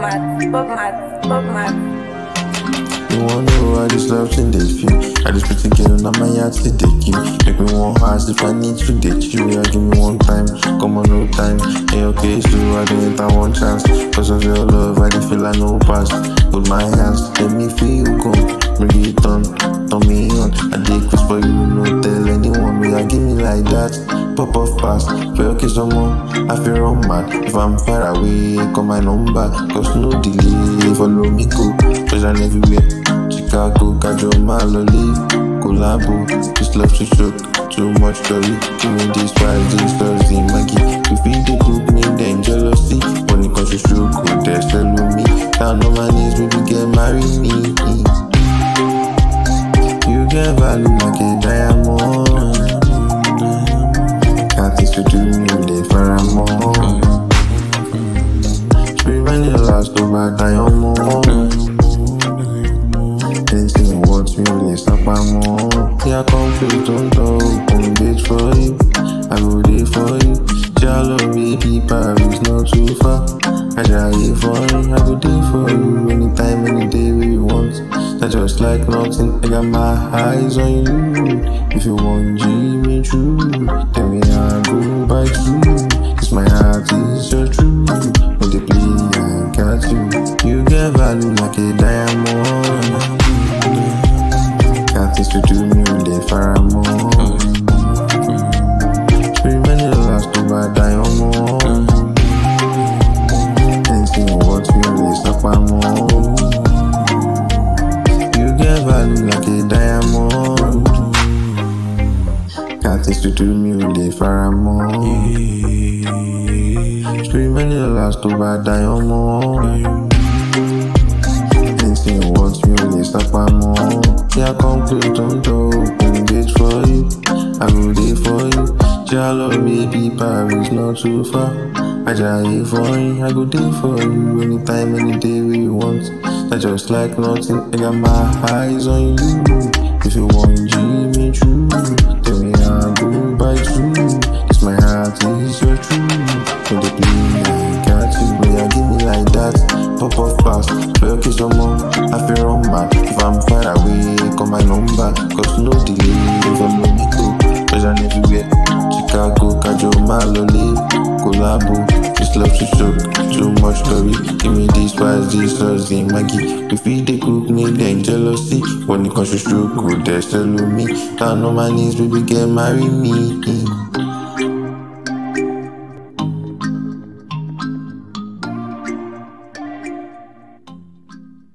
You wanna know how this love thing they feel? I just pretty girl, now my heart still they kill. Make me one heart if I need to date you. Yeah, give me one time, come on no time. Hey, okay, so I don't enter one chance. Cause of your love, I just feel like no pass. Hold my hands, let me feel come. Bring it on, turn me on. I did quiz for you, no tell anyone. Me, I give me like that. Pop off fast, for your kiss some more. I feel run mad. If I'm far away, call my number. Cause no delay, follow me go. Treasure everywhere. Chicago, Kajo, Maloli, Collabo, this love to choke, too much story. Give me this vibes, this Thursday, Maggie. You feel the group, me, then jealousy. When it comes to stroke, go there, sell me. Down on my knees, baby, get marry me. You get value like a diamond. Can't teach you to me, they far more. Spring when you last over diamond. Anything you want me, let's stop my mom. Yeah, come feel don't come date for you. I go there for you. Jalo, baby, Paris not too far. I try for you, I go there for you. Anytime, any day we want. That's just like nothing. I got my eyes on you. If you want G me true, tell me I go by true. Cause my heart is your true. When they play, I got you. You get value like a diamond. Can't teach you to me when they far more. Spring when you last over diamond. Anything you want me, they stop my more. You get value like a diamond. Can't teach you to me when they far more. Spring when you last over diamond. Anything you want me, when they stop my more. Yeah, come close, don't open gate for you. I go there for you. Jalo, baby, Paris not too far. I try for you, I go there for you. Anytime, any day we want. That's just like nothing. I got my eyes on you. If you want G me true, tell me I go by true. Cause my heart is your true. When they play, I got you. Yeah, give me like that. Pop off fast, for your kiss some more. I feel run mad. If I'm far away, call my number. Cause no delay, follow me go. Treasure everywhere. Chicago, Kajo, Maloli, Collabo. This love to choke, too much story. Give me this vibes, this Thursday, Maggie. You feel the cook, me, then jealousy. When it comes to stroke, go there, sell me. Down on my knees, baby, get marry me.